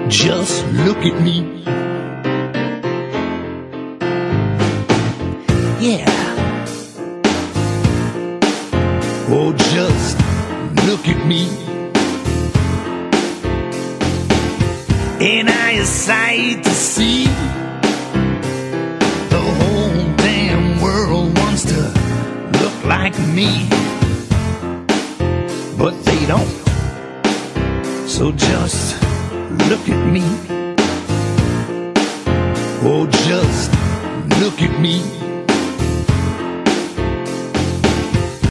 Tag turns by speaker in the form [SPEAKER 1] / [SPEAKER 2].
[SPEAKER 1] Just look at me. Yeah. Oh, just look at me. Ain't I a sight to see? The whole damn world wants to look like me, but they don't. So just look at me. Oh, just look at me.